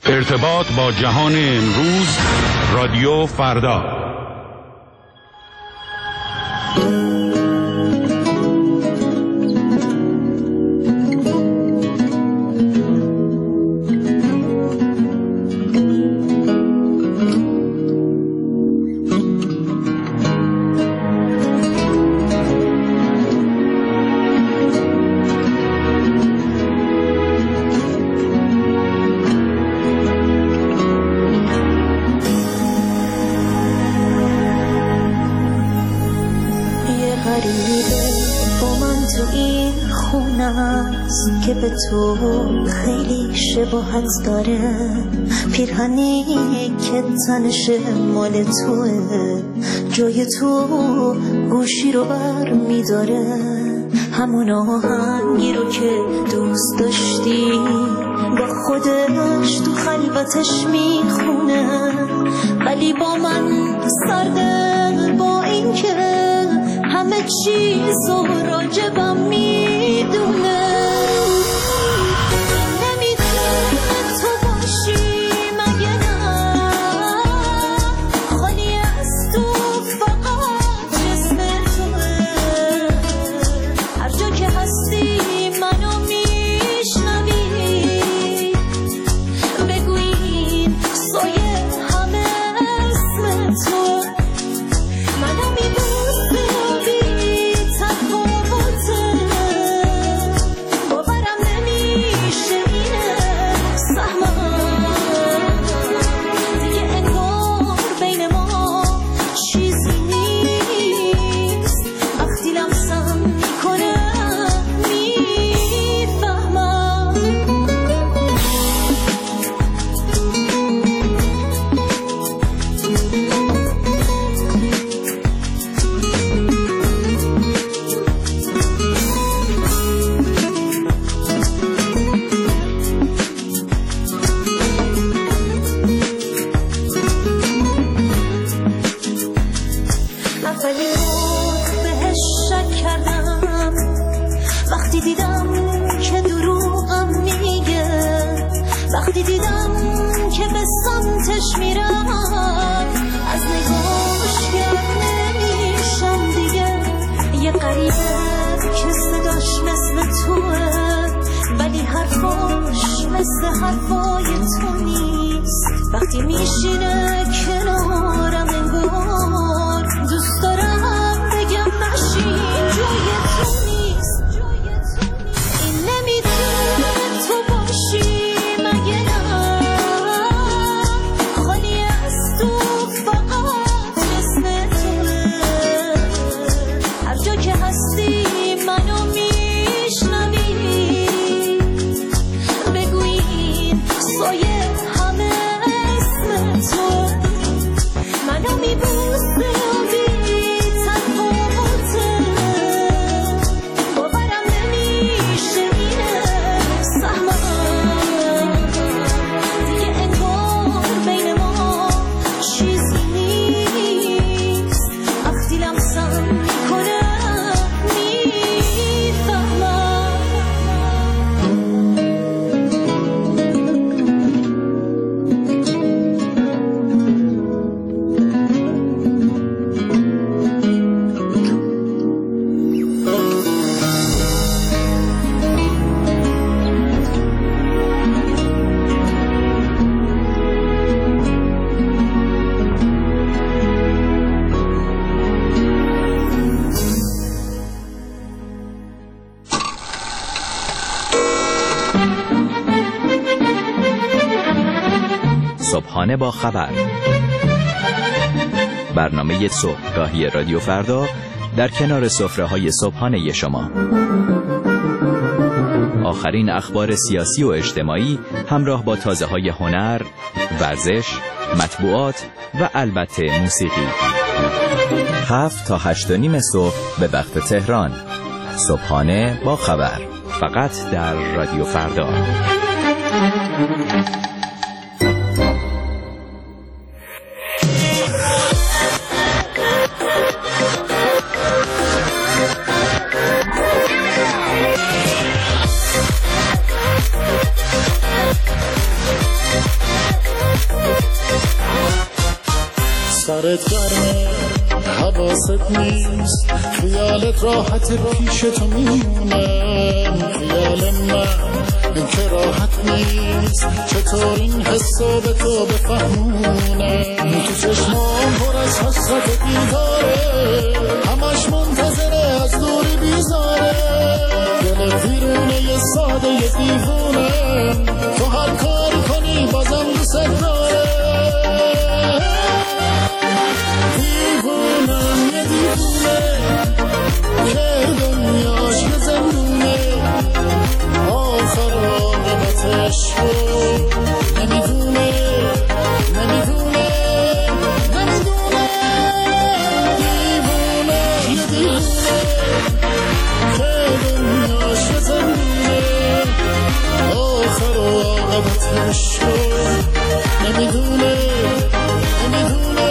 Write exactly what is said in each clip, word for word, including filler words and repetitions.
ارتباط با جهان امروز، رادیو فردا. که به تو خیلی شباهت داره، پیرهنی که تنش مال توه، جای تو گوشی رو بر میداره، همون آهنگی رو که دوست داشتی با خودش تو خلوتش میخونه، ولی با من سرده، با این که همه چیز رو راجبم میدونه. صبحانه با خبر، برنامه صبحگاهی رادیو فردا در کنار سفره‌های صبحانه شما. آخرین اخبار سیاسی و اجتماعی همراه با تازه‌های هنر، ورزش، مطبوعات و البته موسیقی. هفت تا هشت و نیم صبح به وقت تهران. صبحانه با خبر، فقط در رادیو فردا. سرت گرمه حواست نیست، خیالت راحت پیش تو میمونه، خیال من این که راحت نیست، چطور این حسو به تو بفهمونه. تو چشمام پر از حسرت بیداره، همش منتظره از دوری بیزاره، دل دیرونه یه ساده یه دیوونه، تو هر کاری کنی بازم دوست داره. دیوونم یه دیوونه که دنیاش یه زندونه، آخر عاقبتش رو نمیدونه نمیدونه نمیدونه. دیوونه یه دیوونه که دنیاش یه زندونه، آخر عاقبتش رو نمیدونه نمیدونه.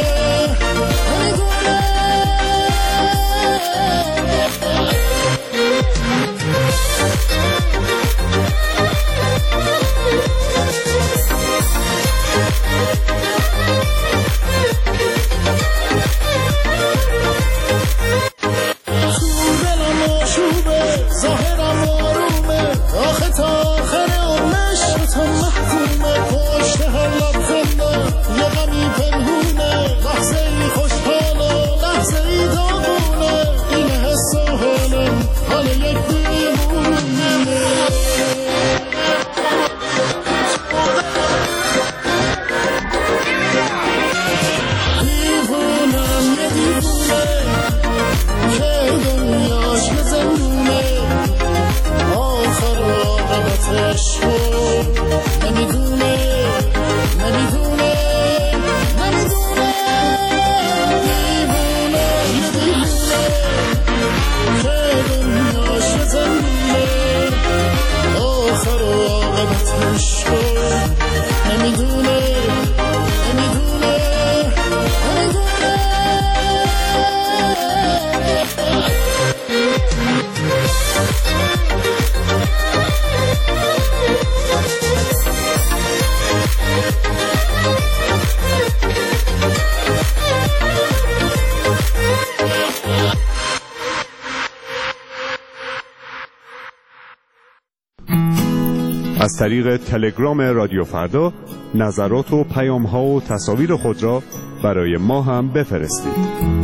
از طریق تلگرام رادیو فردا نظرات و پیام‌ها و تصاویر خود را برای ما هم بفرستید.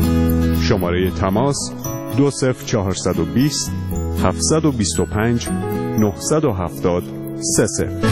شماره تماس دو صفر چهارصد و بیست هفتصد و بیست و پنج نهصد و هفتاد سه صفر.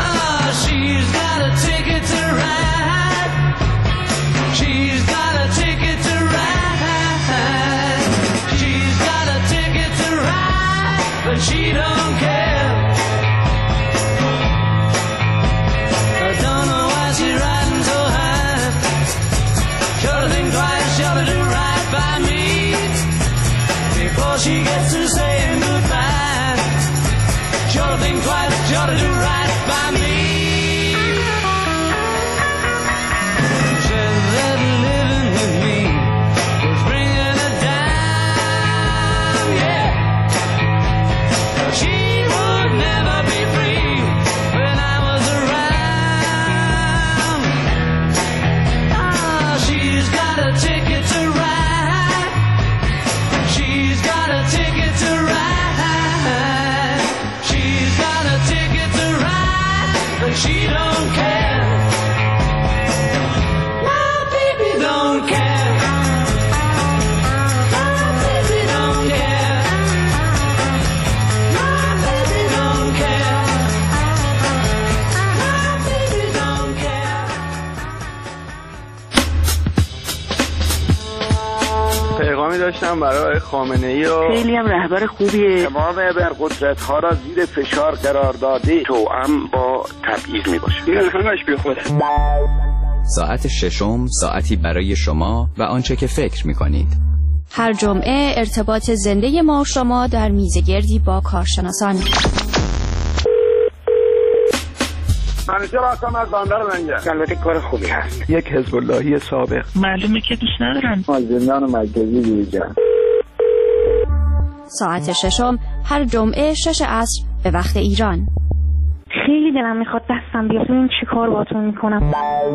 She's got a ticket to ride. She's got a ticket. by me. Said that living with me was bringing her down, yeah. She would never be free when I was around. Ah, she's got a ticket to ride. She's got a ticket to ride. She's got a ticket to ride, but she don't care. My baby don't care. My baby don't care. My baby don't care. My baby don't care. پیغامی داشتم برای خامنه‌ای و خیلی هم رهبر خوبیه. تمام ابرقدرت‌ها را زیر فشار قرار داده توأم با تبعیض میباشه. این همش بیخوده. ساعت ششم ساعتی برای شما و آنچه که فکر می‌کنید. هر جمعه ارتباط زنده ما و شما در میزگردی با کارشناسان. منیجر هستم از بندر لنگر. البته کار خوبی هست. یک حزب اللهی سابق. معلومه که دوست ندارن. از زندان مرکزی بیرون. ساعت ششم هر جمعه شش عصر به وقت ایران. خیلی دلم میخواد دستم بیاد ببین چی کار باهاتون میکنم.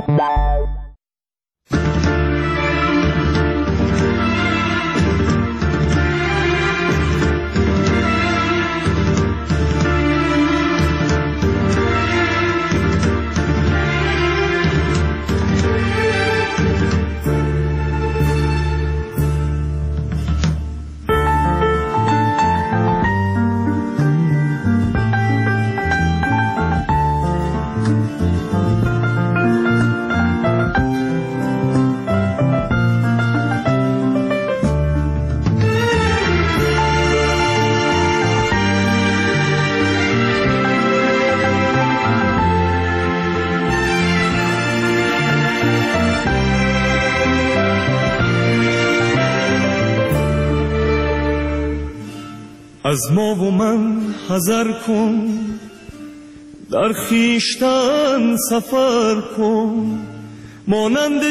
از ما و من حذر کن، در خیشتن سفر کن، مانند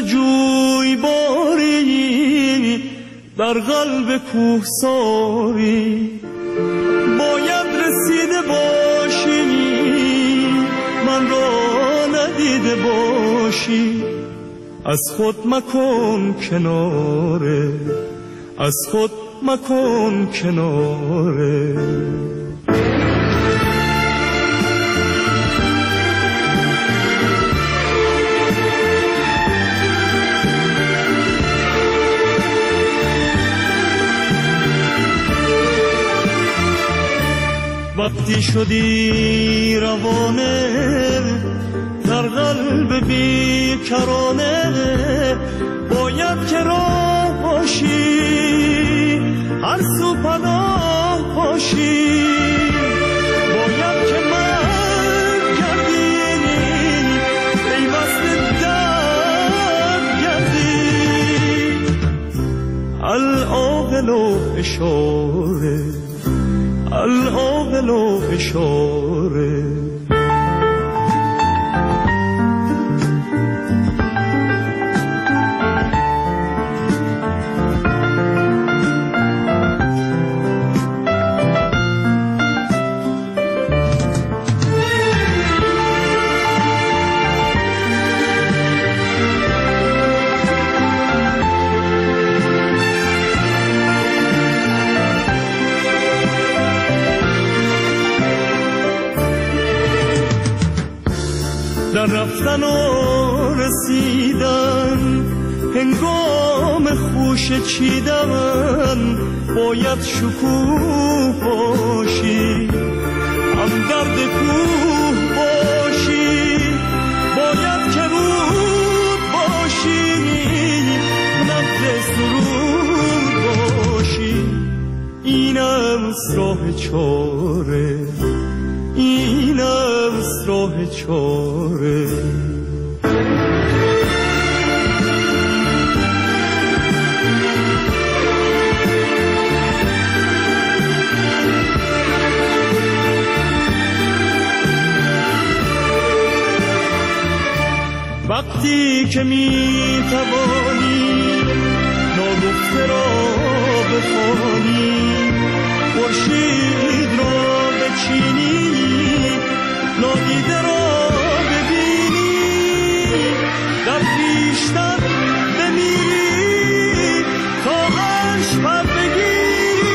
جویباری در قلب کوهساری. باید رسیده باشی من را ندیده باشی. از خود مکن کناره، از خود مکن کناره. وقتی شدی روانه در قلب بیکرانه، باید که راه باشی هر سو پناه باشی. باید که من گردی پیوست درد گردی. العاقل و اشاره، العاقل و اشاره. در رفتن و رسیدن هنگام خوش چیدن، باید شکوه باشی هم درد کوه باشی. باید که رود باشی نبض سرود باشی. اینم راه چاره، اینم راه چاره. وقتی که می توانی ناگفته را بخوانی، خورشید را بچینی، نادیده را ببینی، در خویشتن بمیری تا عرش پر بگیری.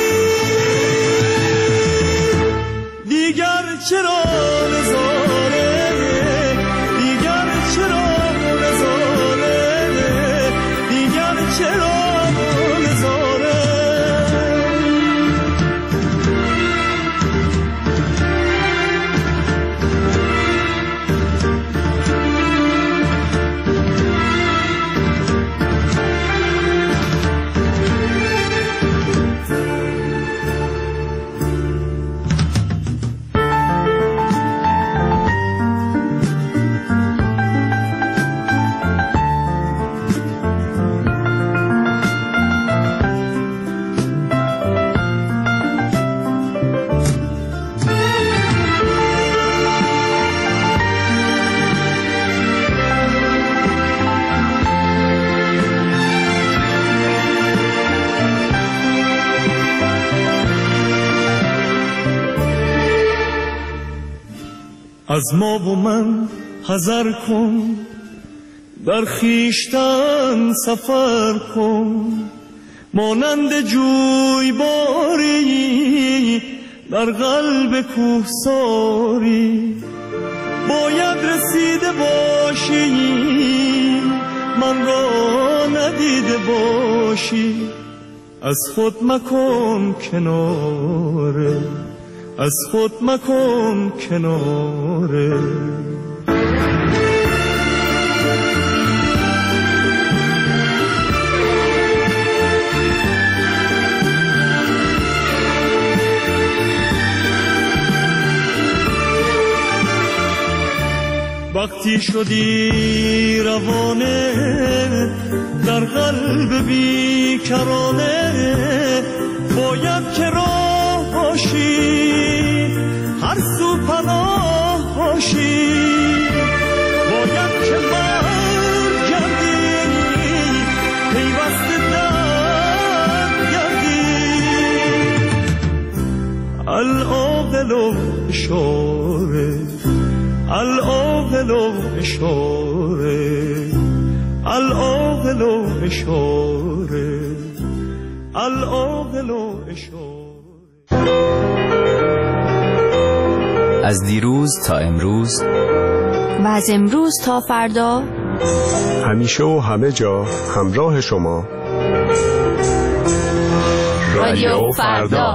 دیگر چرا نظاره، دیگر چرا نظاره، دیگر چرا از ما و من حذر کن، در خویشتن سفر کن، مانند جوی باری در قلب کوهساری. باید رسیده باشی من را ندیده باشی، از خود مکن کناره، از خود مکن کناره. وقتی شدی روانه در قلب بیکرانه، باید که راه باشی هر سو پناه باشی، باید که برگردی پیوسته در گردی. العاقل اشاره، العاقل اشاره، العاقل اشاره، العاقل اشاره. از دیروز تا امروز و از امروز تا فردا، همیشه و همه جا همراه شما رادیو فردا.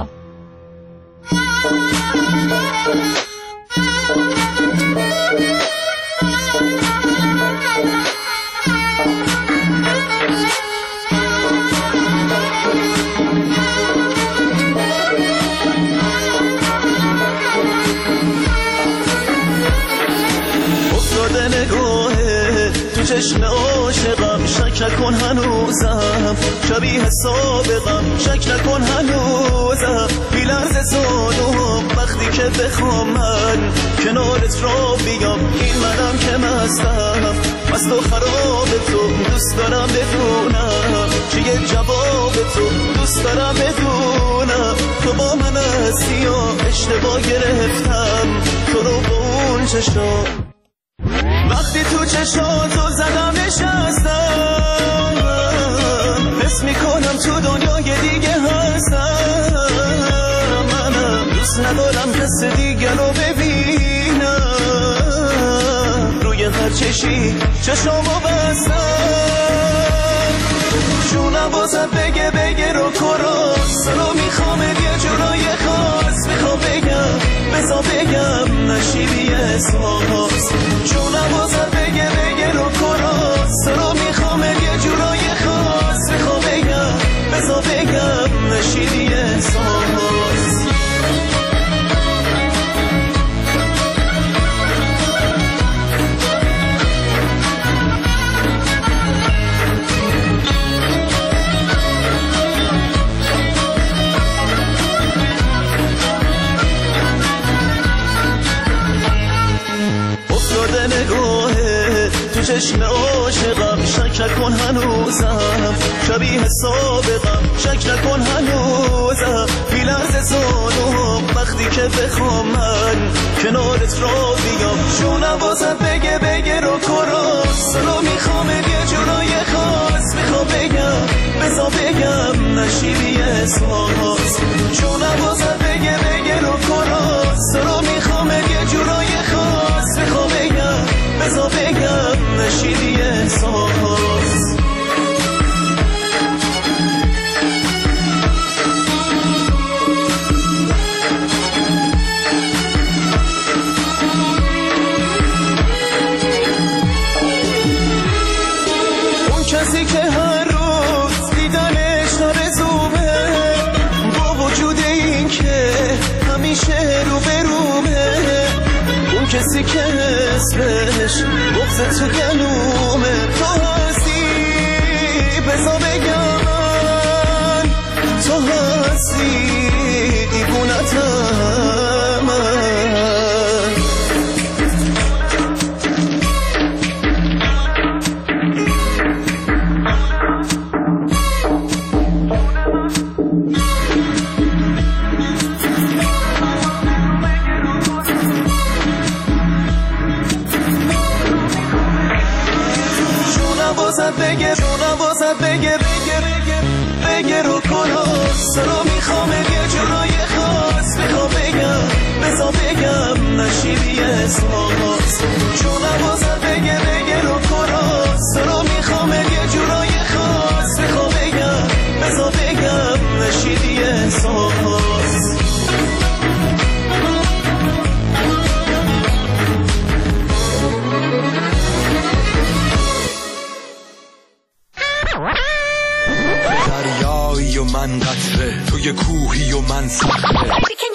چشم عاشقم شک نکن هنوزم، شبیه سابقم شک نکن هنوزم. بی لرز زانوم وقتی که بخوام من کنارت را بیام، این منم که مستم مست و خراب تو، دوست دارم بدونم چیه جواب تو، دوست دارم بدونم تو با من هستی یا اشتباه گرفتم تو رو با اون چشم. وقتی تو چشاتو زدم نشستم، حس میکنم تو دنیای دیگه هستم. منم دوست ندارم کس دیگه رو ببینم، روی هر چشی چشامو بستم. جونم بازم بگه بگه رو کراس رو میخوام یه جورای خاص، میخوام بگم بزا بگم نشیدی اسماس. جونم بازم بگه بگه رو کراس رو میخوام یه جورای خاص، میخوام بگم بزا بگم نشیدی اسماس. تو چشم عاشقم شک نکن هنوزم شبیه سابقم شک نکن هنوزم بی لرز زانوم وقتی که بخوام من کنارت را بیام جونم بازم بگه بگه رو کراس رو میخوام یه جورای خاص میخوام بگم بزا بگم نشیدی احساس جونم بازم بگه بگه رو کراس رو میخوام یه جورای خاص میخوام بگم بزا بگم نشیدی احساس اون کسی که هر روز دیدنش آرزومه با وجود این که همیشه رو به رومه اون کسی که اسمش بغض تو گلومه تو هستی بزا بگم من تو هستی دیوونتم من بگه جونم بازد بگه بگه بگه بگه رو کراس رو میخوام یه جورای خاص میخوام بگم بزا بگم نشیدی احساس جونم بازد بگه بگه رو کراس رو میخوام یه جورای خاص میخوام بگم بزا بگم نشیدی احساس دریایی و من قطره توی کوهی و من صخره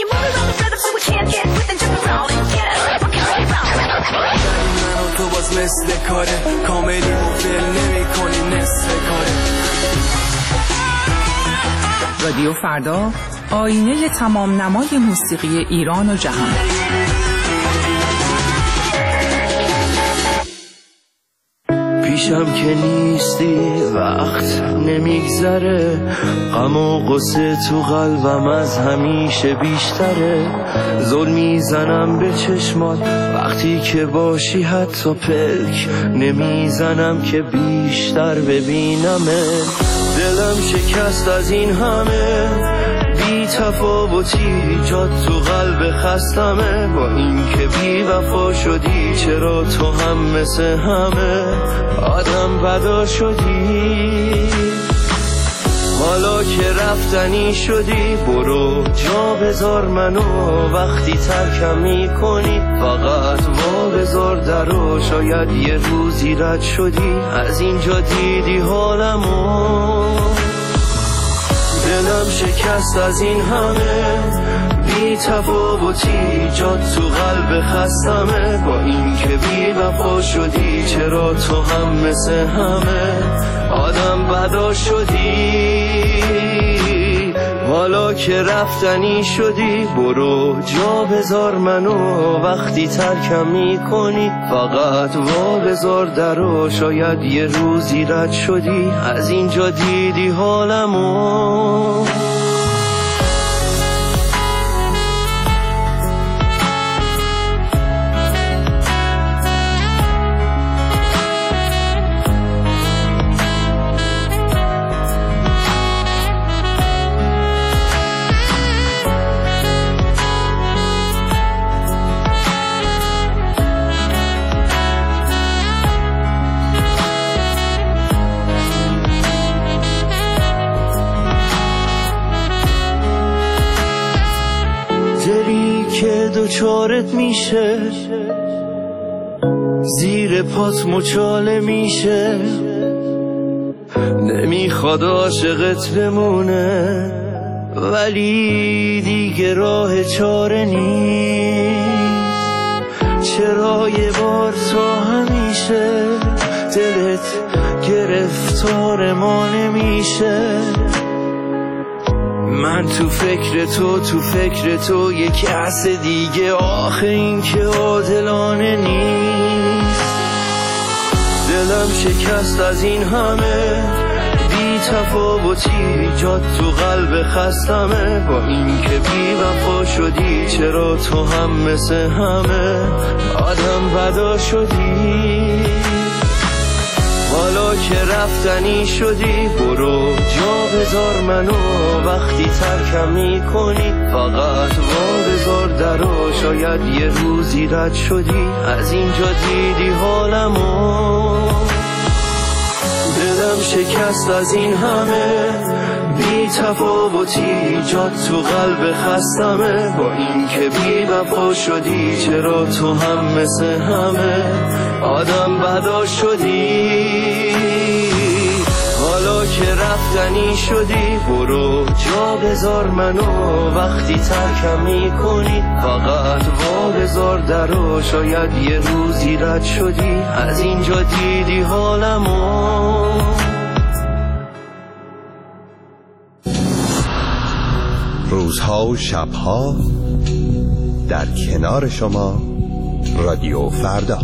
من و تو باز مثل کاره کاملی مفل نمی کنی نصف کاره. رادیو فردا آینه تمام نمای موسیقی ایران و جهان. پیشم که نیستی وقت نمیگذره غم و غصه تو قلبم از همیشه بیشتره زل میزنم به چشمات وقتی که باشی حتی پلک نمیزنم که بیشتر ببینمه دلم شکست از این همه بی تفاوتی جات تو قلب خستمه با این که بی وفا شدی چرا تو هم مثل همه آدم بدا شدی حالا که رفتنی شدی برو جا بذار منو وقتی ترکم میکنی فقط وا بذار درو شاید یه روزی رد شدی از اینجا دیدی حالمو دلم شکست از این همه بی تفاوتی جات تو قلب خستمه با این که بی وفا شدی چرا تو هم مثل همه آدم بدا شدی حالا که رفتنی شدی برو جا بذار منو وقتی ترکم میکنی فقط وا بذار درو شاید یه روزی رد شدی از اینجا دیدی حالمو دوچارت میشه زیر پات مچاله میشه نمیخواد عاشقت بمونه ولی دیگه راه چاره نیست چرا یه بار تا همیشه دلت گرفتار ما نمیشه من تو فکر تو تو فکر تو یک کس دیگه آخه این که عادلانه نیست دلم شکست از این همه بی تفاوتی جات تو قلب خستمه. با این که بی وفا شدی چرا تو هم مثل همه آدم بدا شدی؟ حالا که رفتنی شدی برو جا بذار منو، وقتی ترکم میکنی فقط وا بذار درو. شاید یه روزی رد شدی از اینجا دیدی حالمو. دلم شکست از این همه بی تفاوتی جات تو قلب خستمه. با این که بی وفا شدی چرا تو هم مثل همه آدم بدا شدی؟ حالا که رفتنی شدی برو جا بذار منو، وقتی ترکم میکنی فقط وا بذار درو. شاید یه روزی رد شدی از اینجا دیدی حالمو. روزها و شبها در کنار شما رادیو فردا.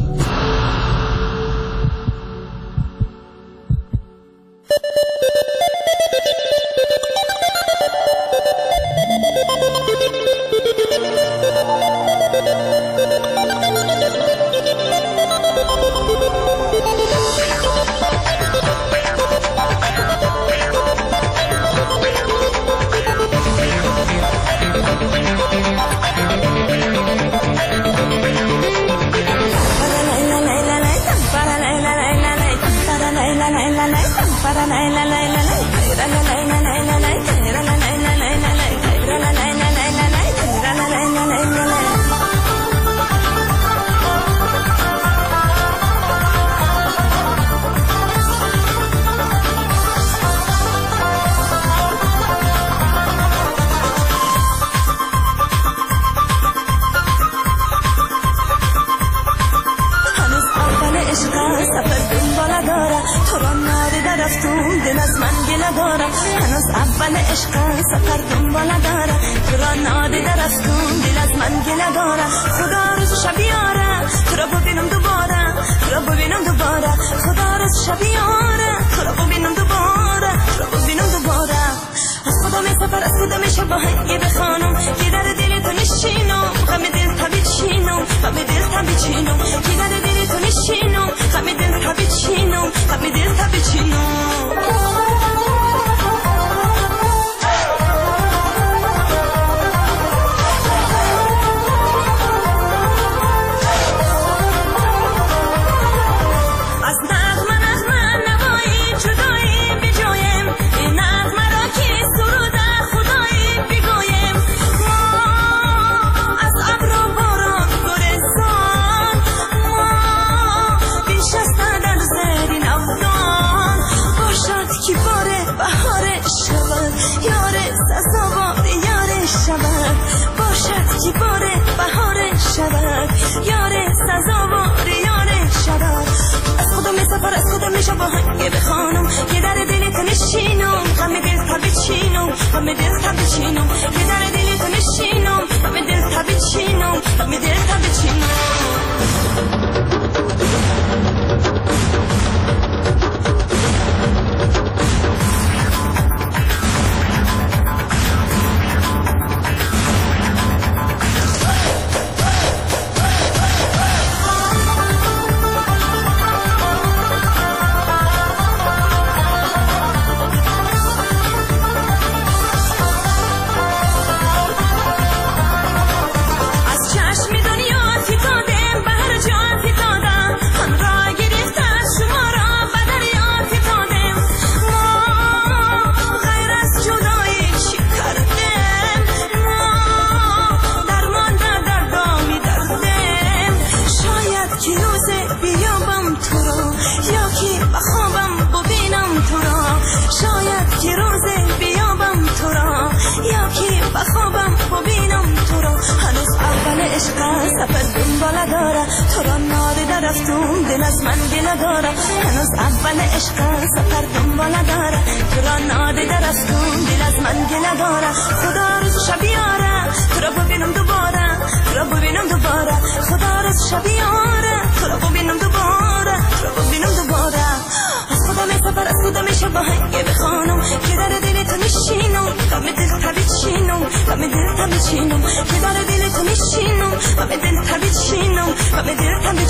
خدا روز شبیاره تو رو ببینم دوباره تو رو ببینم دوباره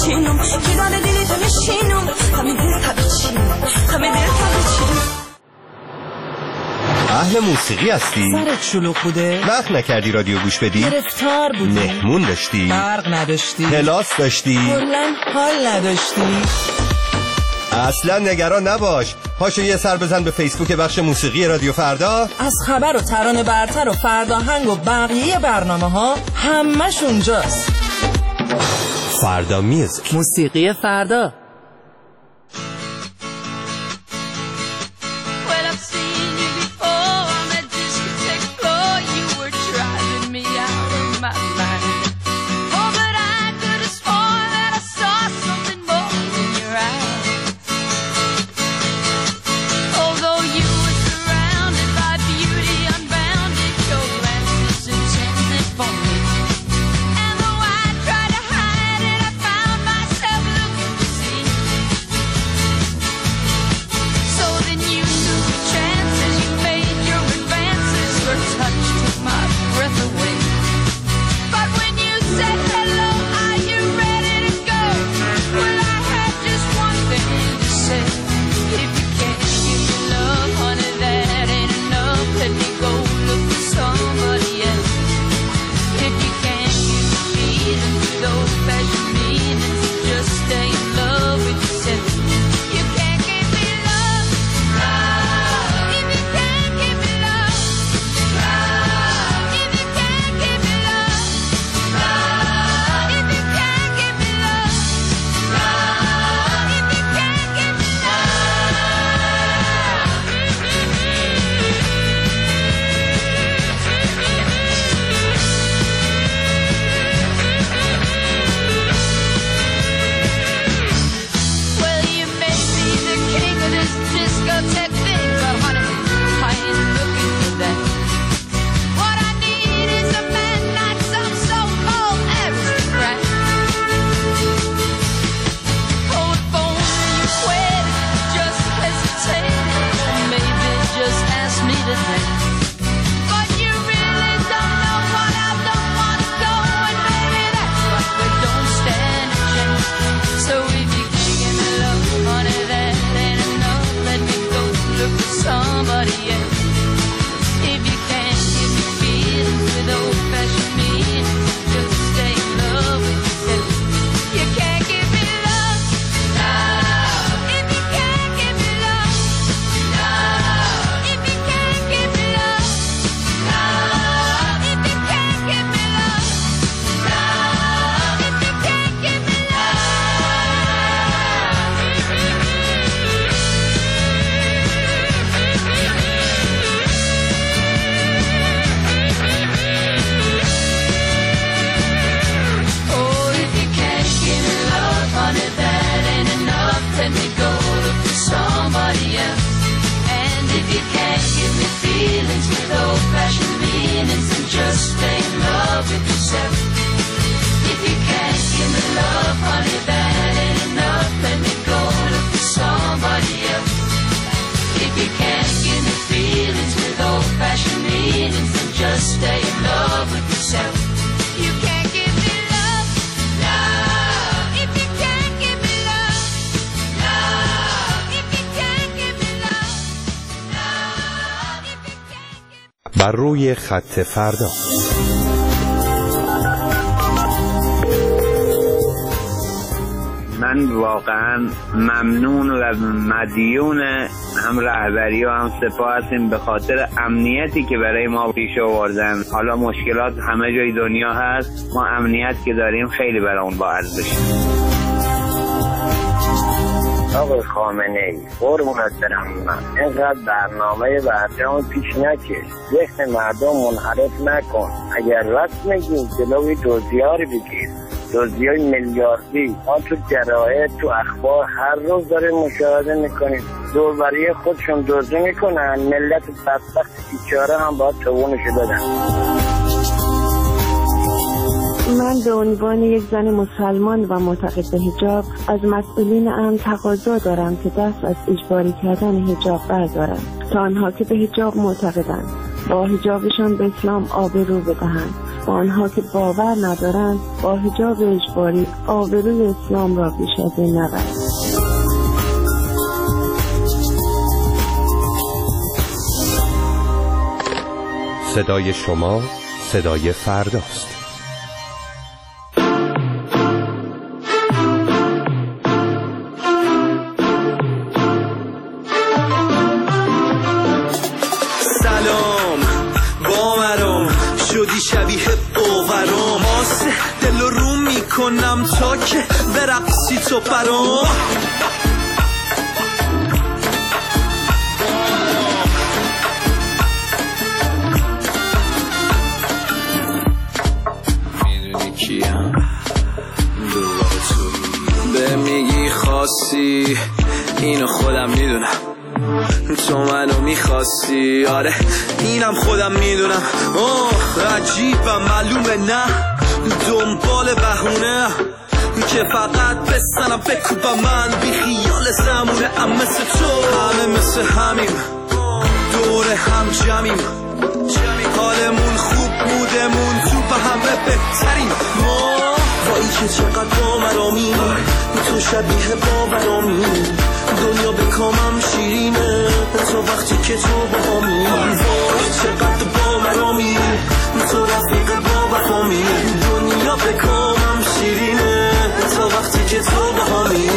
بچینم که داده دیلی تو نشینم همه دل تا بچینم همه دل تا بچینم. اهل موسیقی هستی؟ سرت شلوغ بوده؟ وقت نکردی رادیو گوش بدی؟ گرفتار بودی؟ مهمون داشتی؟ برق نداشتی؟ کلاس داشتی؟ کلاً حال نداشتی؟ اصلا نگران نباش، پاشو یه سر بزن به فیسبوک بخش موسیقی رادیو فردا. از خبر و ترانه برتر و فرداهنگ و بقیه برنامه ها همش اونجاست. فردا میوزیک، موسیقی فردا. بر روی خط فردا. من واقعا ممنون و مدیون هم رهبری و هم سپاه هستیم به خاطر امنیتی که برای ما پیش آوردن. حالا مشکلات همه جای دنیا هست، ما امنیت که داریم خیلی برای اون با ارزشه. آقای خامنه ای قربونت برم، من اینقدر برنامه برجام پیش نکش، ذهن مردم منحرف نکن. اگر راست میگی جلوی دزدی‌ها رو بگیر، دزدی‌های میلیاردی. ما تو جراید تو اخبار هر روز داریم مشاهده میکنیم، دوربری خودشون دزدی میکنن، ملت بدبخت بیچاره هم باید توونشو بدن. من به عنوان یک زن مسلمان و معتقد به حجاب از مسئولین امن تقاضا دارم که دست از اجباری کردن حجاب بردارند تا آنها که به حجاب معتقدند با حجابشان به اسلام آبرو بدهند با آنها که باور ندارند با حجاب اجباری آبروی اسلام را بیش از این نبرد. صدای شما صدای فرداست. سلام باورم شدی شبیه باورم آسه دل رو میکنم تا که برقصی تو برام به میگی خواستی اینو خودم میدونم تو منو میخواستی آره اینم خودم میدونم اوه عجیبم معلومه نه دنبال بهونه که فقط بستنم بکوبم من بی خیال زمونه ام مثل تو همه مثل همیم دور هم جمعیم حالمون خوب بودمون تو به همه بهترین ما وایی که چقدر باورامی تو شبیه باورامی دنیا به کامم شیرینه تو وقتی که تو باهامی وای چقدر باورامی تو رفیق باورامی دنیا به کامم شیرینه تو وقتی که تو باهامی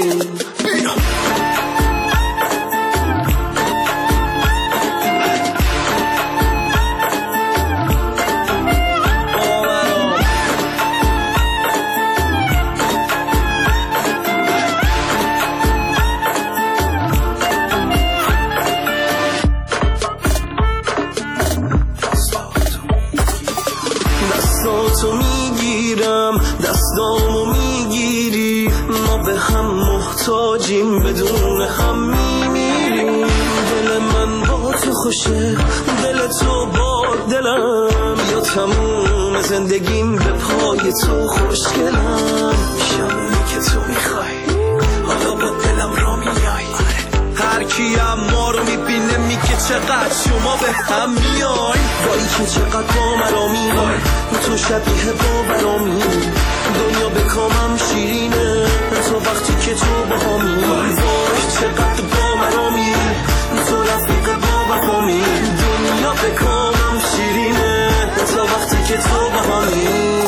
تو میگیرم دستامو میگیری ما به هم محتاجیم بدون هم میمیریم دل من با تو خوشه دل تو با دلم یا تموم زندگیم به پای تو خوشگلم شمونی که تو میخوای حالا با دلم را میای هر کی ما رو میبینه میگه چقدر شما به هم میای وایی که چقدر با مرا میای تو شبیه باورامی دنیا به کامم شیرینه تو وقتی که تو باهامی وای چقدر با مرامی تو رفیق باورامی دنیا به کامم شیرینه تو وقتی که تو باهامی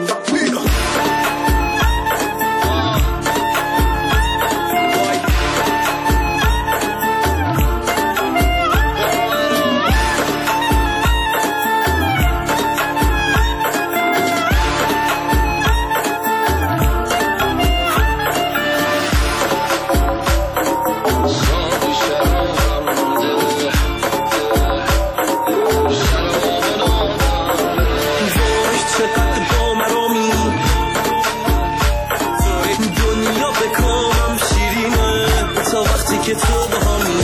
که تو باهامی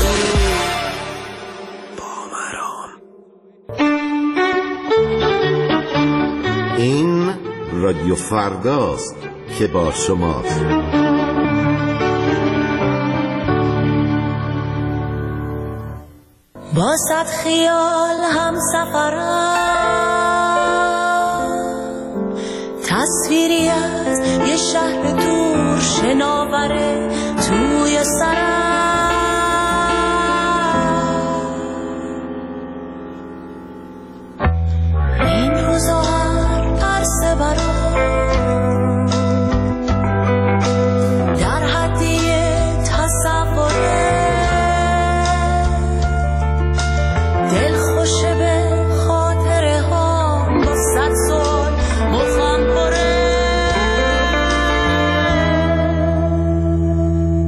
با مرام. این رادیو فرداست که با شماست. با صد خیال هم سفرم تصویری از یه شهر دور شناوره توی سرم این روزا هر عرصه برام در حدی تصوره دل خوشه به خاطره ها با صد سال مخم پره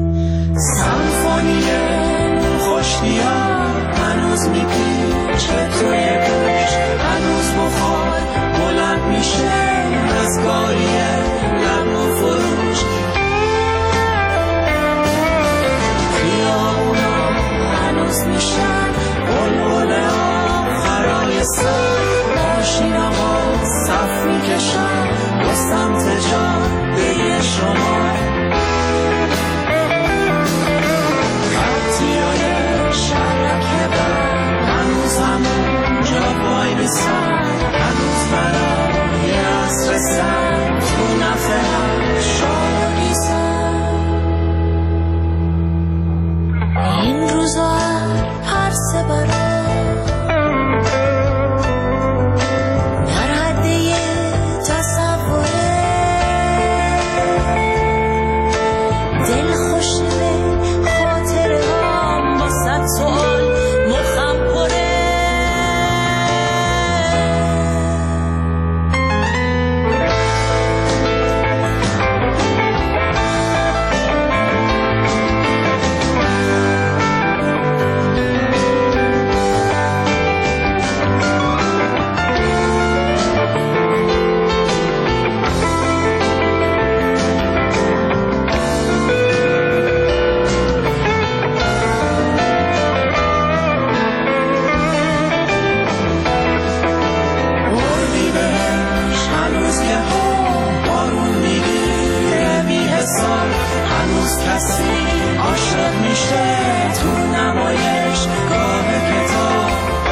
هنوز کسی عاشق میشه تو نمایش گاه کتاب،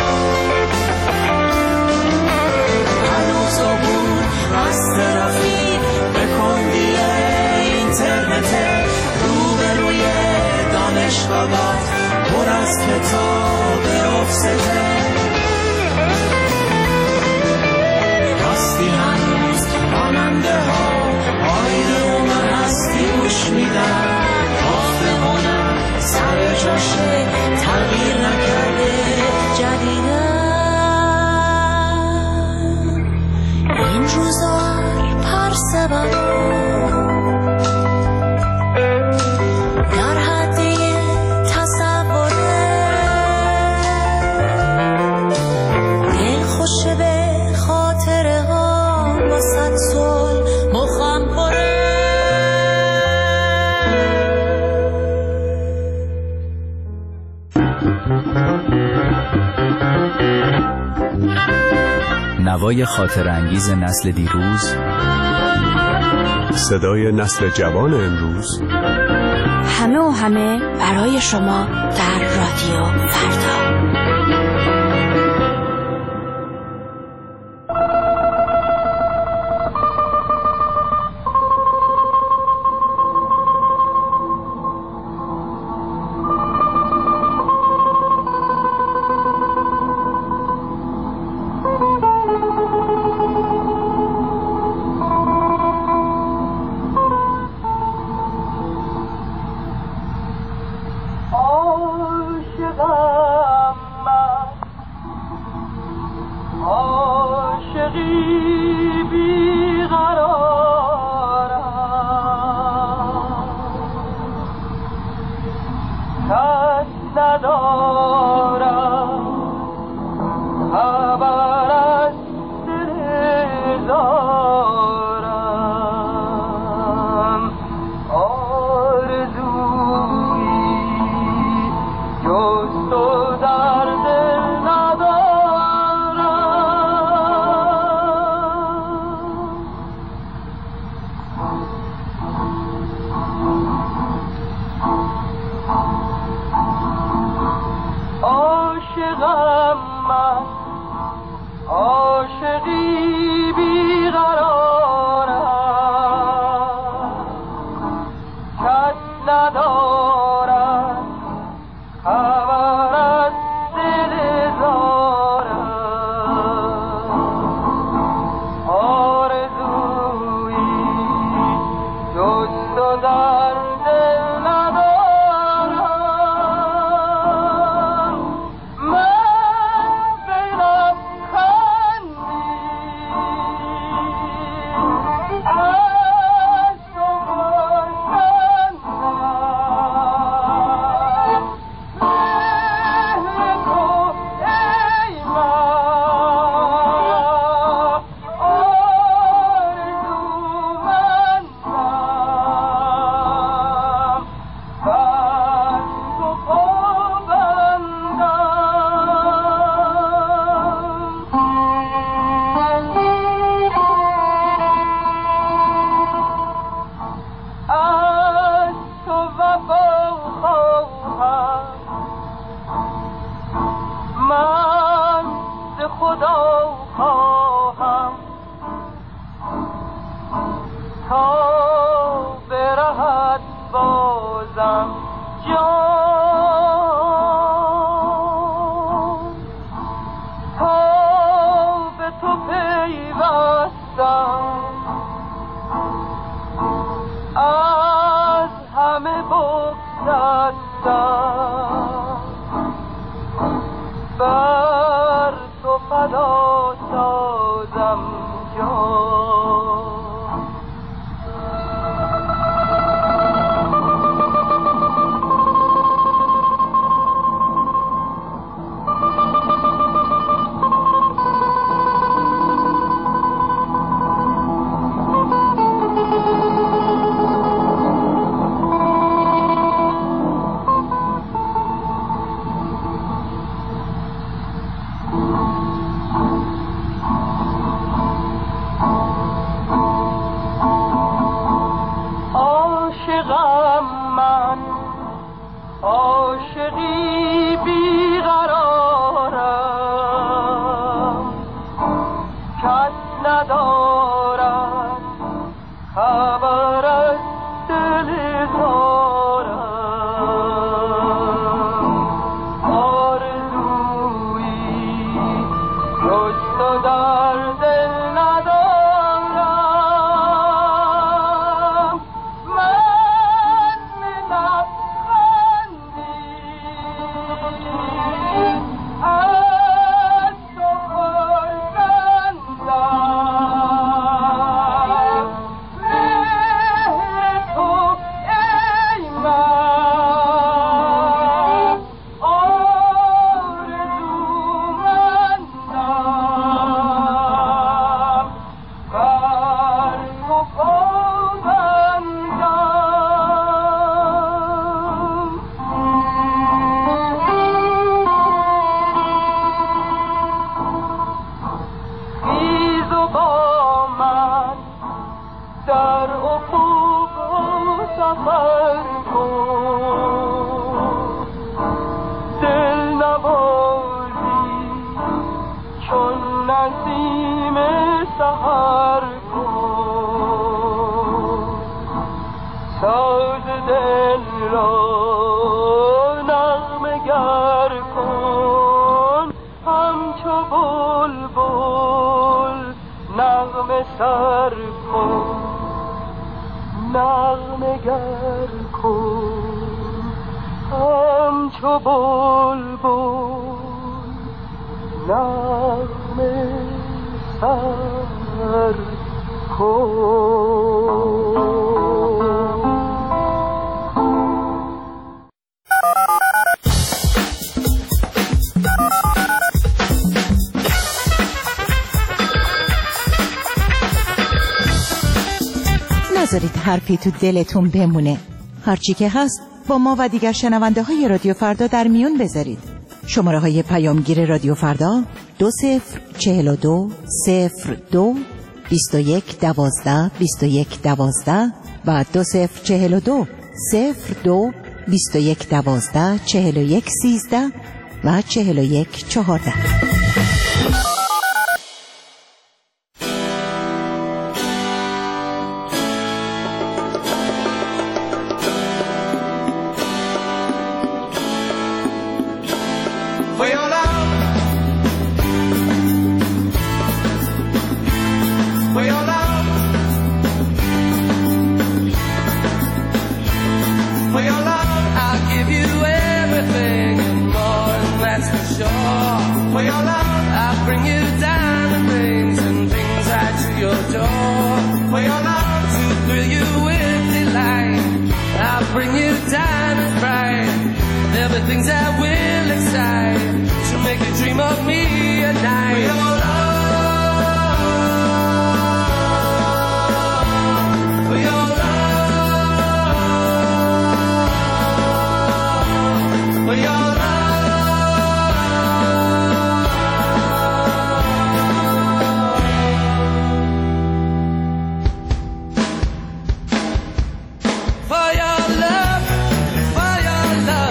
هنوز عبور از ترافیک به کندی اینترنت، روبروی دانشگاهات پر از کتاب آفسته، راستی هنوز راننده ها آیره و من هستی گوش میدن، آفرمانم سر جاشه تغییر نکرده جدیدن این روزا پرسه برام در حدی تصوره، دل خوشه به خاطره ها واسد سال مخم پره. نوای خاطر انگیز نسل دیروز، صدای نسل جوان امروز، همه و همه برای شما در رادیو فردا. من عاشقی بیقرارم کس ندارد خبر از دل زارم آرزویی جز تو در دل ندارم من لبخندی از تو خرسندم مهر تو ای من آرزومندم بر تو پابندم خیز و با من در افق سفر کن دل نوازی چون نسیم سحر کن ساز دل را نغمه گر کن همچو بلبل نغمه سر کن نغمه گر کن همچو بلبل نغمه سر کن. نذارید حرفی تو دلتون بمونه. هرچی که هست با ما و دیگر شنونده های رادیو فردا در میون بذارید. شماره های پیامگیر رادیو فردا دو صفر چهل و دو صفر دو بیست و یک دوازده بیست و یک دوازده و دو صفر چهل و دو صفر دو بیست و یک دوازده چهل و یک سیزده و چهل و یک چهارده.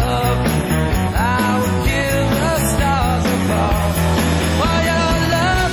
For your love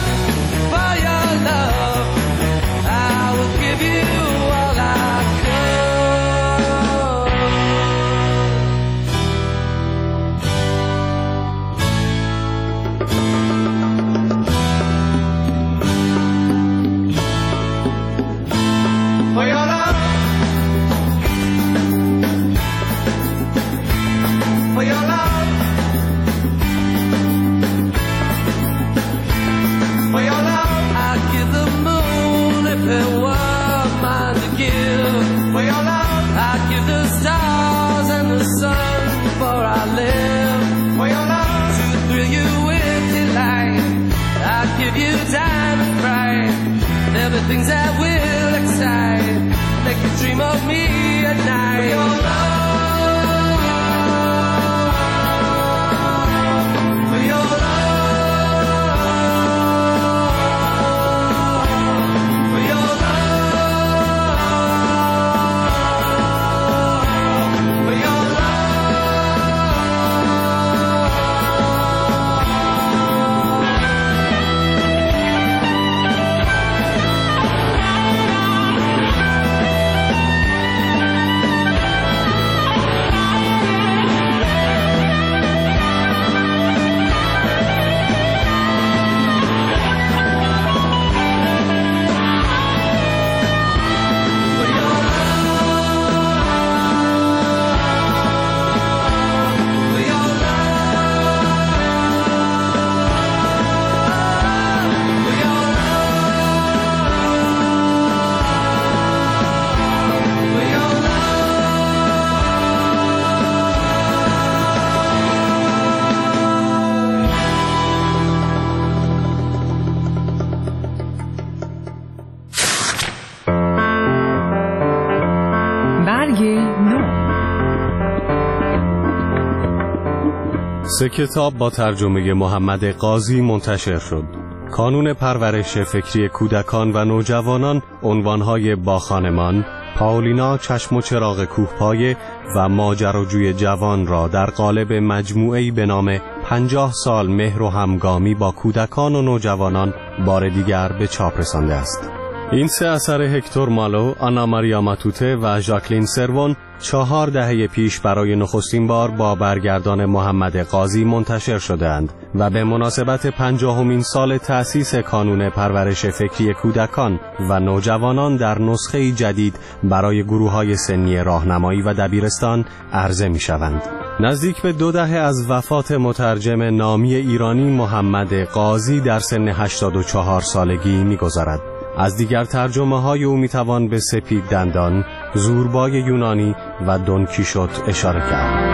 سه کتاب با ترجمه محمد قاضی منتشر شد. کانون پرورش فکری کودکان و نوجوانان، عنوانهای با خانمان، پاولینا چشم و چراغ کوهپایه و ماجراجوی جوان را در قالب مجموعه‌ای به نام پنجاه سال مهر و همگامی با کودکان و نوجوانان بار دیگر به چاپ رسانده است. این سه اثر هکتور مالو، آنا ماریا ماتوته و ژاکلین سروون چهار دهه پیش برای نخستین بار با برگردان محمد قاضی منتشر شدند و به مناسبت پنجاهمین سال تأسیس کانون پرورش فکری کودکان و نوجوانان در نسخه جدید برای گروه‌های سنی راهنمایی و دبیرستان عرضه می‌شوند. نزدیک به دو دهه از وفات مترجم نامی ایرانی محمد قاضی در سن هشتاد و چهار سالگی می‌گذرد. از دیگر ترجمه های او میتوان به سپید دندان، زوربای یونانی و دون کیشوت اشاره کرد.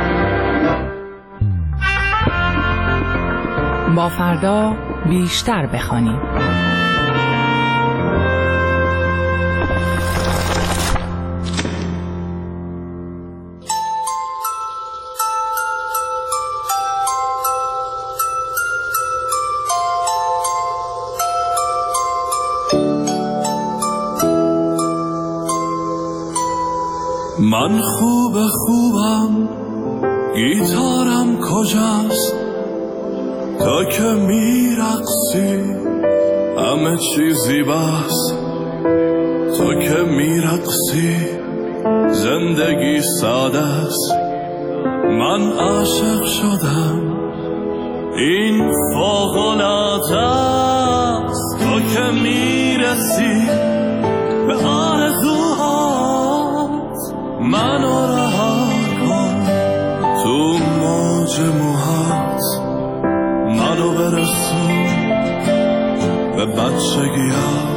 با فردا بیشتر بخوانیم. من خوب خوبم، گیتارم کجاست؟ تا که میرقصی همه چیزی بس. تا که میرقصی زندگی ساده است. من عاشق شدم، این فوق‌العاده است. تا که میرسی به آرزوهات منو رها کن، تو موج موهات منو برسون به بچگی‌ها.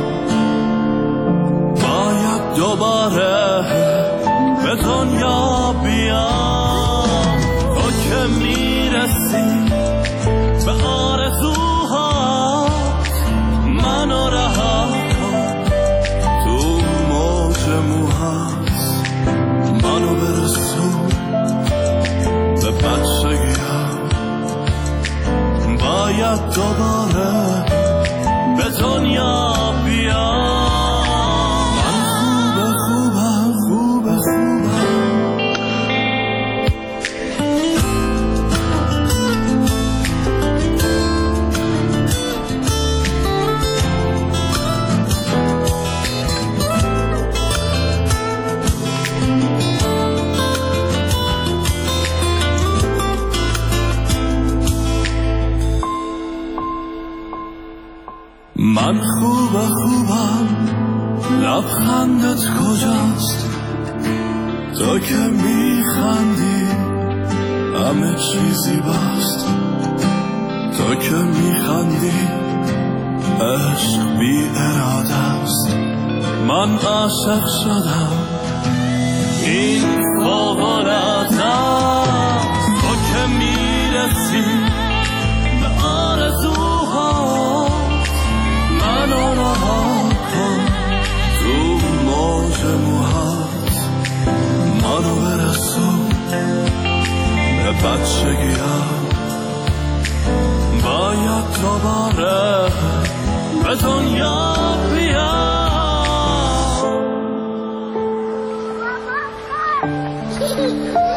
باید دوباره به دنیا بیام. تو که میرسی به آرزوهات منو رها کن، تو موج موهات منو برسون به بچگی‌ها. باید دوباره به دنیا بیام. من خوب خوبم، خوب خوبم. من خوب خوبم، لبخندت کجاست؟ تو که میخندی همه چیزی بست. تو که میخندی عشق بی اراده است. من عاشق شدم، این فوق‌العاده است. تو که میرسی به آرزوها منو رها کن، تو موج موهات منو برسون به بچگی‌ام. باید دوباره به دنیا بیام.